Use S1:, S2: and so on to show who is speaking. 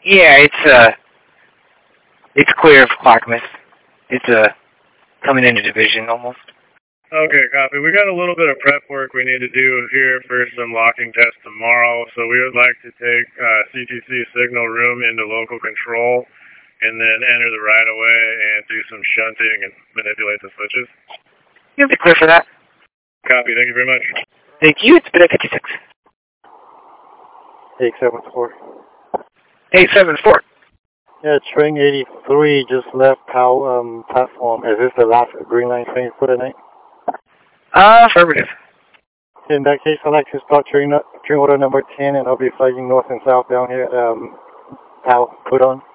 S1: Yeah, it's clear of Clackamas. It's coming into division almost.
S2: Okay, copy. We got a little bit of prep work we need to do here for some locking tests tomorrow, so we would like to take CTC signal room into local control and then enter the right-of-way and do some shunting and manipulate the switches.
S1: You'll be clear for that.
S2: Copy. Thank you very much.
S1: Thank you. It's been at 56.
S3: 874.
S1: 874.
S3: Yeah, train 83 just left platform. Is this the last Green Line train for the night?
S1: Affirmative.
S3: In that case, I'd like to start train order number 10, and I'll be flying north and south down here at Put on.